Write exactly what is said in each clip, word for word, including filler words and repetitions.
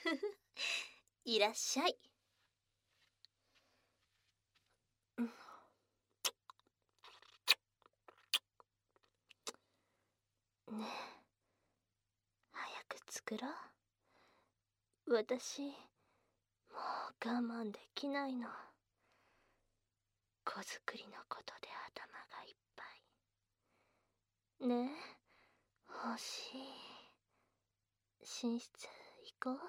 いらっしゃい。ねえ、早く作ろう。私、もう我慢できないの。子作りのことで頭がいっぱい。ねえ、欲しい。寝室行こう。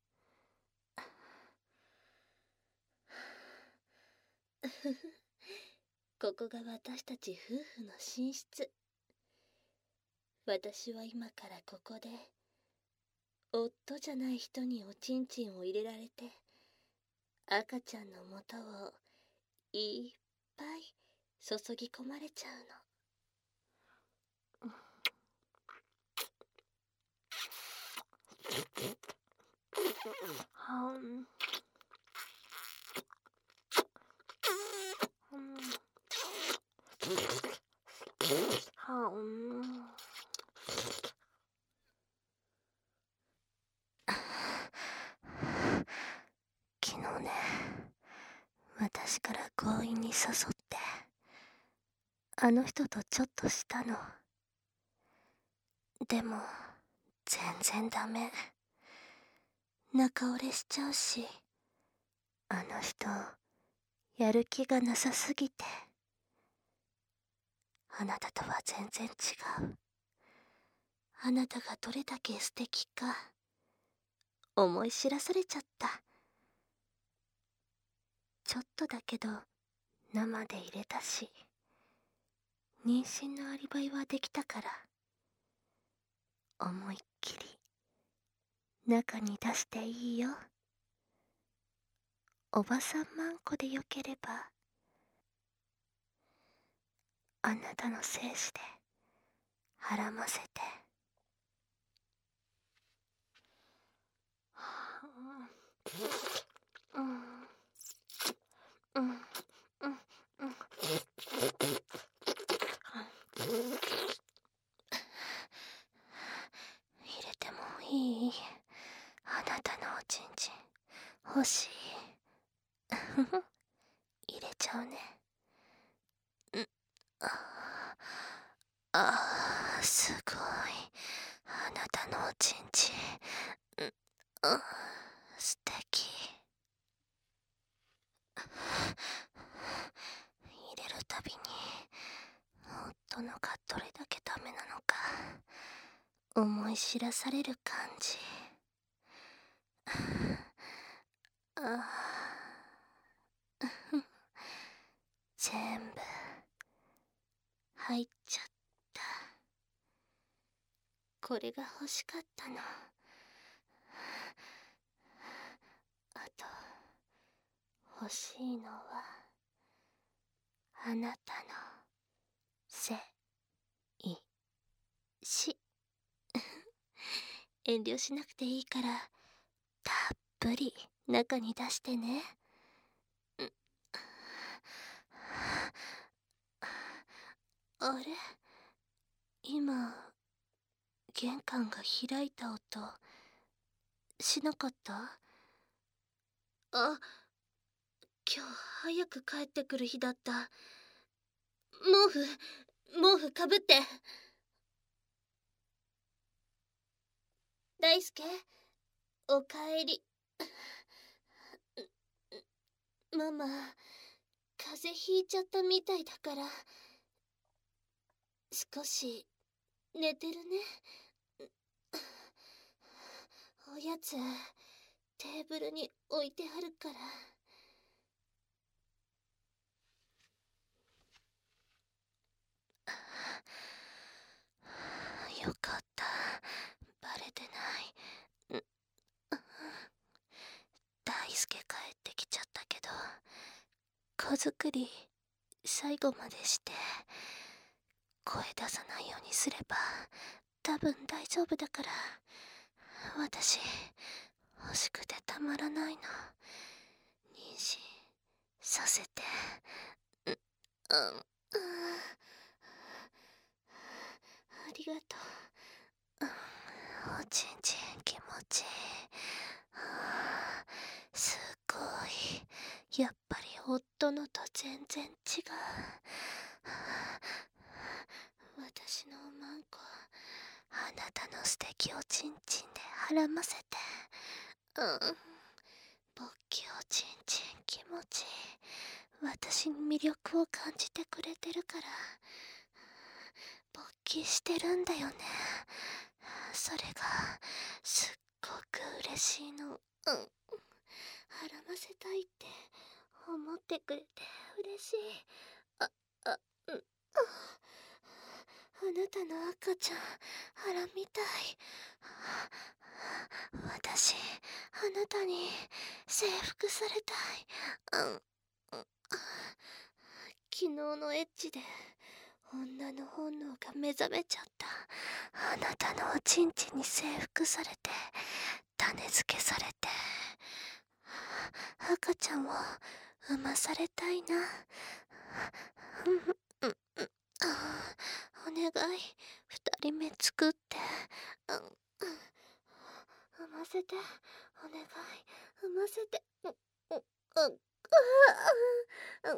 ここが私たち夫婦の寝室。私は今からここで夫じゃない人におちんちんを入れられて赤ちゃんのもとをいっぱい注ぎ込まれちゃうの。はんはん昨日ね、私から強引に誘ってあの人とちょっとしたの。でも全然ダメ。仲折れしちゃうし、あの人やる気がなさすぎて。あなたとは全然違う。あなたがどれだけ素敵か思い知らされちゃった。ちょっとだけど生で入れたし、妊娠のアリバイはできたから、思いっきり中に出していいよ。おばさんまんこでよければ、あなたの精子ではらませて。うんうんうんうんうん入れてもいい？あなたのおちんちん欲しい。入れちゃうね。んああ、すごい。あなたのおちんちん、んあ素敵。入れるたびに夫のがどれだけダメなのか思い知らされる感じ。あ全部入っちゃった。これが欲しかったの。あと欲しいのはあなたのせいし遠慮しなくていいからたっぷり中に出してね。あれ、今玄関が開いた音しなかった？あ、今日早く帰ってくる日だった。毛布毛布かぶって。大輔、おかえり。ママ風邪ひいちゃったみたいだから少し寝てるね。おやつテーブルに置いてあるから。よかった、バレてない。大輔帰ってきちゃったけど、子作り最後までして声出さないようにすれば多分大丈夫だから。私欲しくてたまらないの。妊娠させて。うん、うん、ありがとう。おちんちん気持ちいい。 やっぱり夫のと全然違う。私のおまんこ、あなたの素敵おちんちんではらませて。うん。勃起おちんちん気持ちいい。私に魅力を感じてくれてるから、勃起してるんだよね。それが、すっごく嬉しいの。うん。はらませたいって思ってくれて嬉しい。あ、あ、うん。あ、あなたの赤ちゃん、あらみたい。私、あなたに征服されたい。うん。昨日のエッチで女の本能が目覚めちゃった。あなたのおちんちんに征服されて、種付けされて、赤ちゃんを産まされたいな。うんうんうん、お願い、二人目作って。うん、産ませて、お願い、産ませて。うんうんうんうん。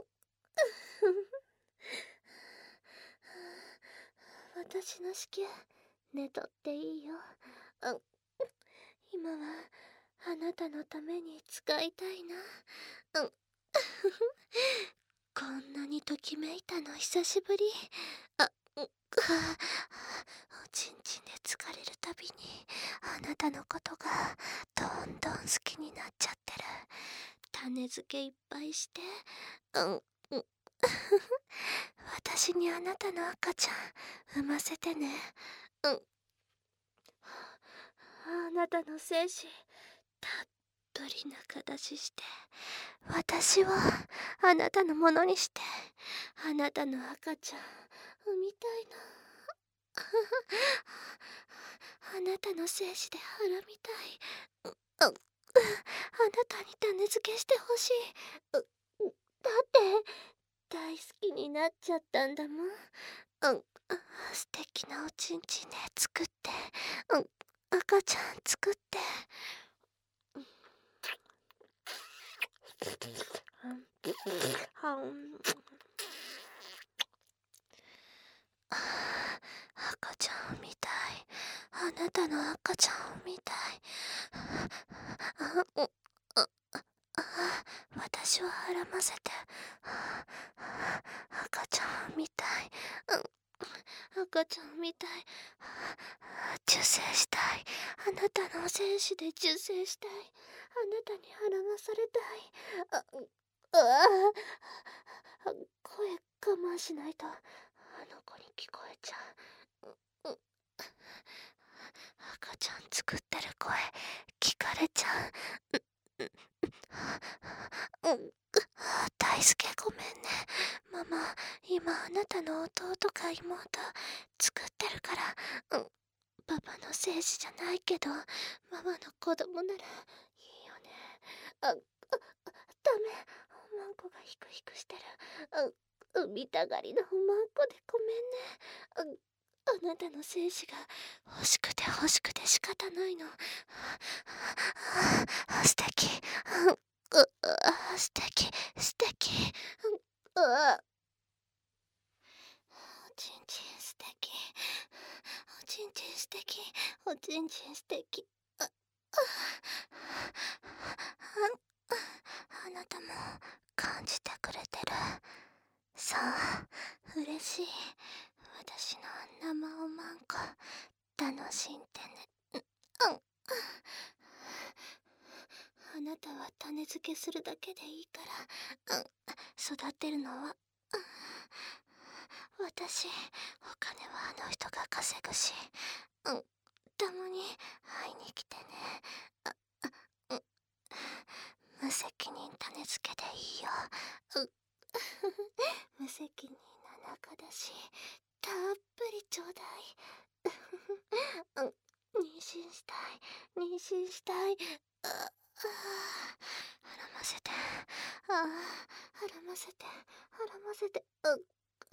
私の子宮、寝とっていいよ。うん、今はあなたのために使いたいな。うん。こんなにときめいたの久しぶり。あ、うん、おちんちんで疲れるたびにあなたのことがどんどん好きになっちゃってる。種付けいっぱいして。うんうん。私にあなたの赤ちゃん産ませてね。うん。あなたの精子たっぷり中出しして、私をあなたのものにして、あなたの赤ちゃん産みたいな。あなたの精子ではらみたい。う、うん、あなたに種付けしてほしい。う、だって大好きになっちゃったんだもん。うん、素敵なおちんちんで作って、うん、赤ちゃん作って。はん、赤ちゃんみたい。あなたの赤ちゃんみたい。あ、うん、あ、あ、私をはらませて。赤ちゃんみたい。うん、赤ちゃんみたい。受精したい。あなたの精子で受精したい。あなたにはらまされたい。あ、うあ、声我慢しないとあの子に聞こえちゃう。う、う、赤ちゃん作ってる声聞かれちゃう。う、う、うん、大輔ごめんね。ママ、今あなたの弟か妹作ってるから。うん、パパの精子じゃないけど、ママの子供ならいいよね。あ、あ、ダメ。おまんこがヒクヒクしてる。う、産みたがりのおまんこでごめんね。あ、あなたの精子が欲しくて欲しくて仕方ないの。素敵。う、う、素敵、素敵。う、う、おちんちん素敵。おちんちん素敵。おちんちん素敵。あ、あ、あなたも感じてくれてる。さあ、嬉しい。私の生おまんこ楽しんでね。うん、うん。あなたは種付けするだけでいいから、うん、育てるのは、うん、私、お金はあの人が稼ぐし、うん、たまに会いに来てね。あ、うん、無責任種付けでいいよ。うん、無責任な仲だし、たっぷりちょうだい。うん、妊娠したい、妊娠したい。ああ、はらませて、ああ、はらませて、はらませて、うん、うん、うん、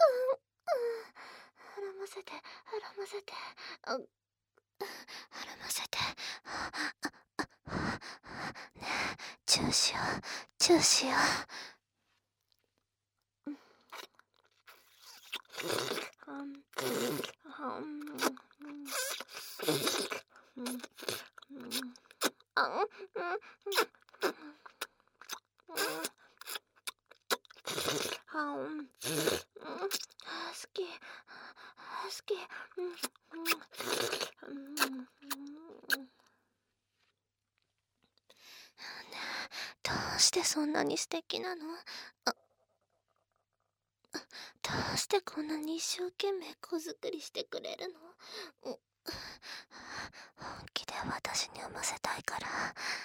はらませて、はらませて、うん、はらませて。ねえ、チューしよう、チチューしよう。好き好き。どうしてそんなに素敵なの？あ、どうしてこんなに一生懸命子作りしてくれるの？うん、本気で私に産ませたいから。いや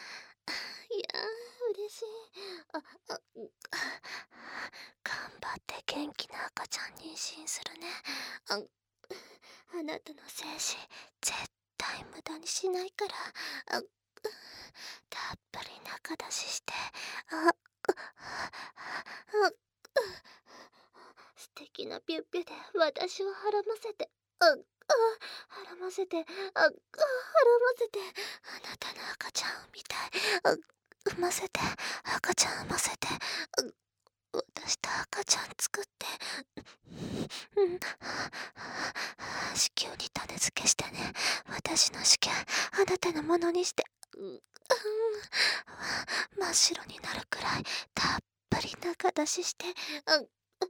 ー、嬉しい。あ、あ、うん、頑張って元気な赤ちゃん妊娠するね。あ、あなたの精子絶対無駄にしないから。あ、たっぷり中出しして、あ、あ、素敵なピュッピュで私をはらませて、あ、あ、はらませて、あ、あ、はらませて、あなたの赤ちゃん産みたい。あ、産ませて、赤ちゃん産ませて、あ、私と赤ちゃん作って、うん、子宮に種付けしてね。私の子宮あなたのものにして、うん、うん、真っ白になるくらいたっぷり中出しして、うん、あな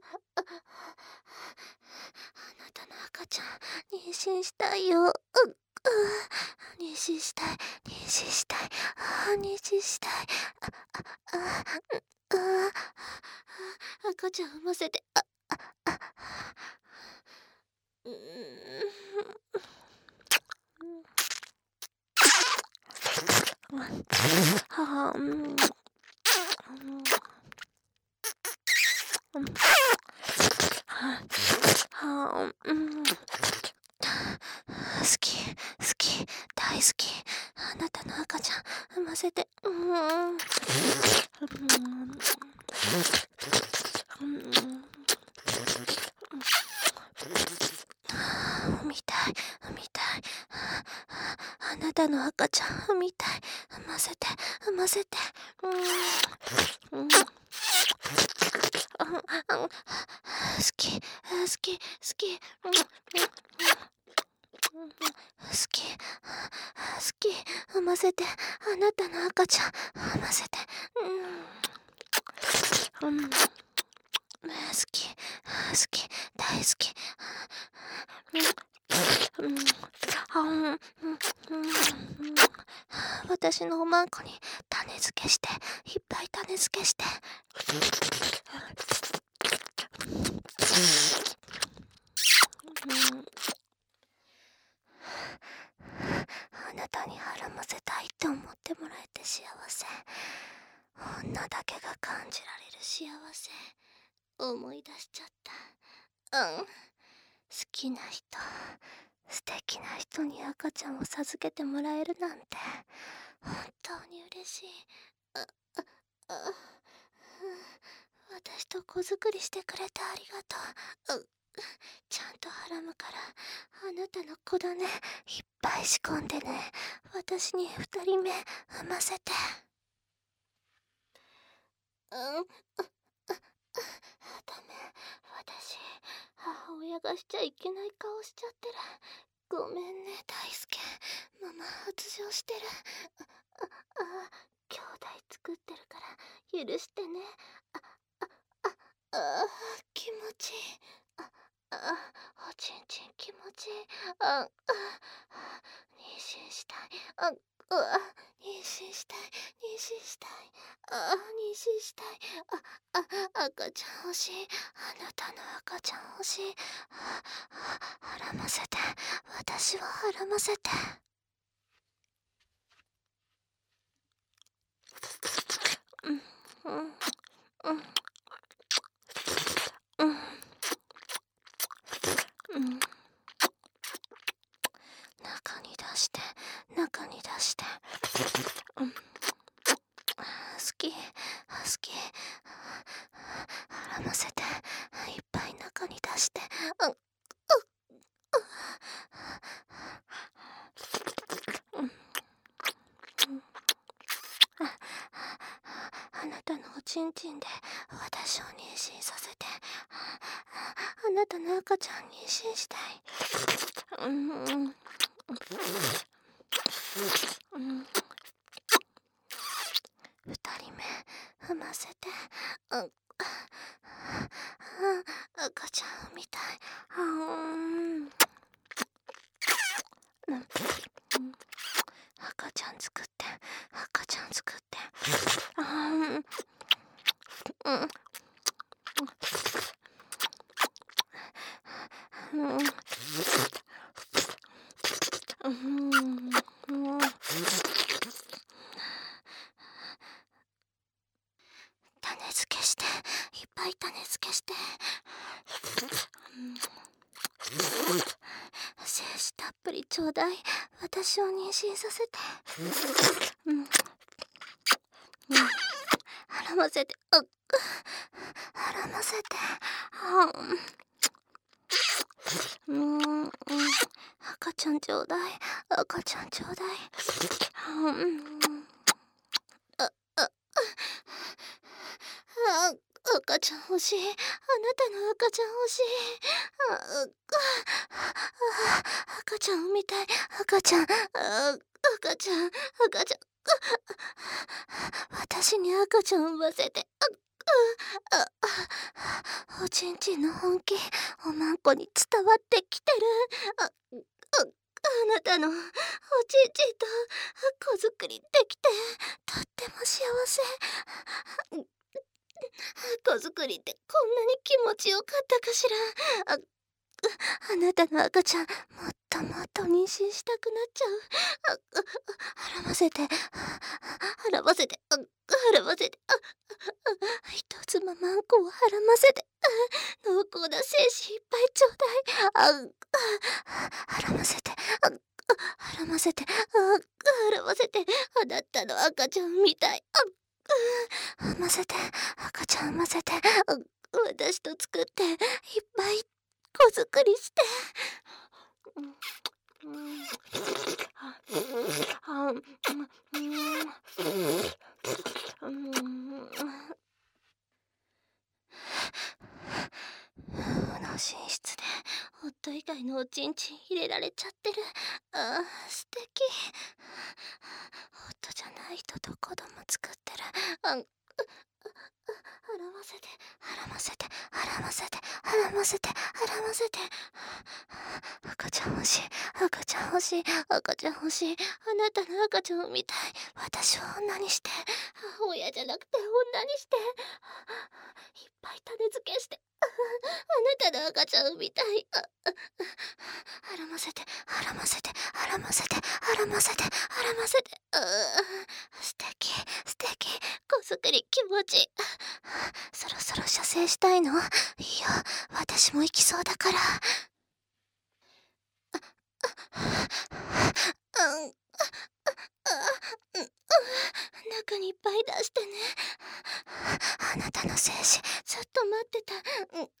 たの赤ちゃん妊娠したいよ。うん、妊娠したい、妊娠したい、あー妊娠したい、あ、あ、あ、あ、あ、赤ちゃん産ませて、あ、あ、あ、うーん、はあ、うん、うん、はあ、うん、好き、好き、大好き。あなたの赤ちゃん産ませて、うん、うん、うん、産みたい、産みたい。あなたの赤ちゃん産みたい。産ませて、産ませて。うん、うん、好き、好き、好き。好き、好き、産ませて、あなたの赤ちゃん、産ませて、うん、うん、好き、好き、大好き、うん、うん、うん、私のおまんこに種付けして、いっぱい種付けして、うん、あなたにはらませたいって思ってもらえて幸せ。女だけが感じられる幸せ思い出しちゃった。うん、好きな人、素敵な人に赤ちゃんを授けてもらえるなんて本当に嬉しい。あ、あ、あ、私と子作りしてくれてありがとう。う、ちゃんとはらむからあなたの子だねいっぱい仕込んでね。私に二人目産ませて。うん、ダメ、私母親がしちゃいけない顔しちゃってる。ごめんね大輔、ママ発情してる。あ、あ、兄弟作ってるから許してね。あ、あ、あ、あ、気持ちいい。あ、あ、おちんちん気持ちいい。あ、あ、妊娠したい。あ、うわ、妊娠したい、妊娠したい。あ、妊娠したい。あ、あ、赤ちゃん欲しい。あなたの赤ちゃん欲しい。は、はらませて、私ははらませて。うん、うん、うん、うん、うん、中に出して、中に出して。うん、好き、好き。はらませて、いっぱい中に出して。うん、うん、うん、あ、あなたのおちんちんで私を妊娠させて、あなたの赤ちゃん妊娠したい。うん、うん、うん、二人目産ませて、うん、赤ちゃん産みたい。うん、赤ちゃん作って赤ちゃん作って、うん、うん、うん、うん、種付けして、いっぱい種付けして、精子たっぷりちょうだい。私を妊娠させて、うん、うん、絡ませて、あっ、絡ませて、うん、うん、赤ちゃんちょうだい、赤ちゃんちょうだい、うん、あ、あ、あ、赤ちゃん欲しい。あなたの赤ちゃん欲しい。あ、あ、赤ちゃん産みたい。赤ちゃん、あ、赤ちゃん、赤ちゃん。私に赤ちゃん産ませて。あ、あ、あ、おちんちんの本気、おまんこに伝わってきてる。あ、あ、あなたのおちんちんと子作りできて、とっても幸せ。子作りってこんなに気持ちよかったかしら。あ、あなたの赤ちゃん、もっともっと妊娠したくなっちゃう。あ、あ、絡ませて、絡ませて、あ、絡ませて、あ、あ、一つままんこを絡ませて、あ、濃厚な精子いっぱいちょうだい。あ、あ、絡ませて、あ、あ、絡ませて、あ、絡ませて、あなたの赤ちゃんみたい。あ、産ませて、赤ちゃん産ませて、私と作っていっぱい子作りして。の寝室で夫以外のおちんちん入れられちゃってる。あー、素敵。夫じゃない人と子供作ってる。あ、絡ませて、絡ませて、絡ませて、絡ませて、絡ませて。赤ちゃん欲しい、赤ちゃん欲しい、赤ちゃん欲しい。あなたの赤ちゃんを見たい。私を女にして、親じゃなくて女にして、いっぱい種付けして、あなたの赤ちゃんを見たい。絡ませて、絡ませて、絡ませて、絡ませて、絡ませて。素敵、素敵。子作り気持ちいい。そろそろ射精したいの？いいよ、私も行きそうだから。うん、中にいっぱい出してね。あなたの精子ずっと待ってた。うん、うん、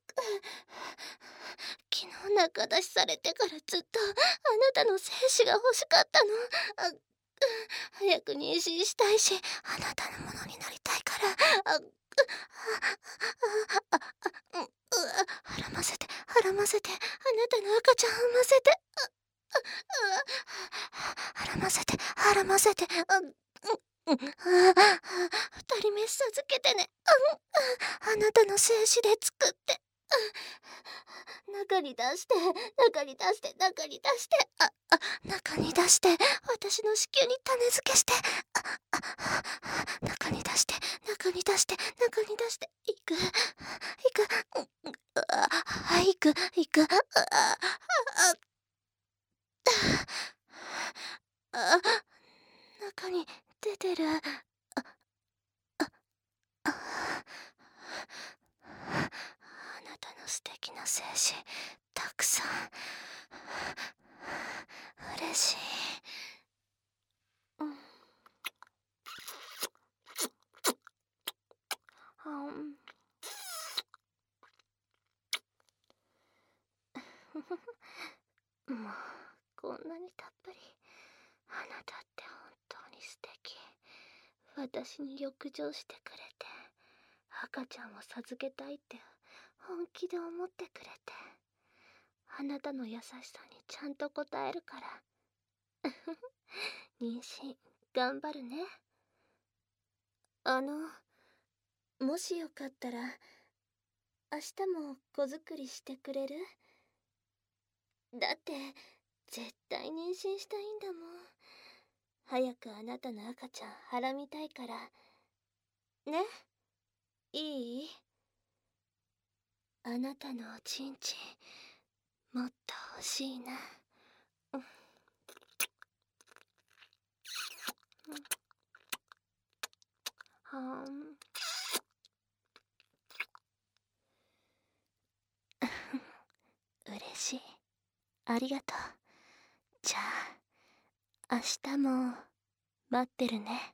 昨日中出しされてからずっとあなたの精子が欲しかったの。早く妊娠したいし、あなたのものになりたいから。あ、絡ませて、絡ませて、あなたの赤ちゃん産ませて。絡ませて、絡ませて。二人目授けてね。あなたの精子で作って。中に出して、中に出して、中に出して、あ、あ、中に出して、私の子宮に種付けして、あ、あ、中に出して、中に出して、中に出して、いく、いく、うん、あ、いく、いく、あ、あ、あ、中に出てる。あなたの素敵な精子たくさん。嬉しい。うん、うん、もうこんなにたっぷり。あなたって本当に素敵。 私に浴場してくれて、赤ちゃんを授けたいって本気で思ってくれて、あなたの優しさにちゃんと応えるから。妊娠頑張るね。あの、もしよかったら明日も子作りしてくれる？だって絶対妊娠したいんだもん。早くあなたの赤ちゃんはらみたいからね。いい？あなたのおちんちんもっと欲しいな。うんはん嬉しい。ありがとう。じゃあ明日も待ってるね。